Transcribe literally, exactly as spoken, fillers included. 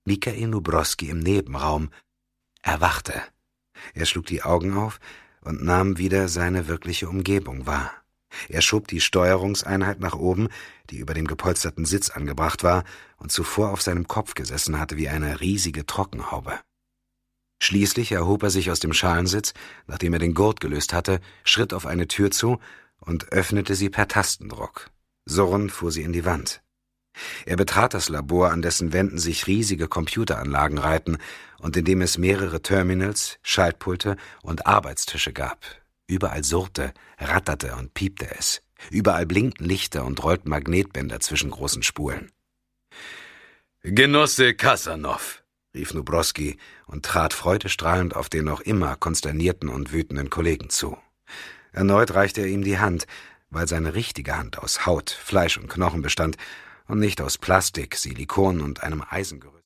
Michael Nubrowski im Nebenraum erwachte. Er schlug die Augen auf und nahm wieder seine wirkliche Umgebung wahr. Er schob die Steuerungseinheit nach oben, die über dem gepolsterten Sitz angebracht war und zuvor auf seinem Kopf gesessen hatte wie eine riesige Trockenhaube. Schließlich erhob er sich aus dem Schalensitz, nachdem er den Gurt gelöst hatte, schritt auf eine Tür zu und öffnete sie per Tastendruck. Surrend fuhr sie in die Wand. Er betrat das Labor, an dessen Wänden sich riesige Computeranlagen reihten und in dem es mehrere Terminals, Schaltpulte und Arbeitstische gab. Überall surrte, ratterte und piepte es. Überall blinkten Lichter und rollten Magnetbänder zwischen großen Spulen. »Genosse Kasanow«, rief Nubrowski und trat freudestrahlend auf den noch immer konsternierten und wütenden Kollegen zu. Erneut reichte er ihm die Hand, weil seine richtige Hand aus Haut, Fleisch und Knochen bestand und nicht aus Plastik, Silikon und einem Eisengerüst.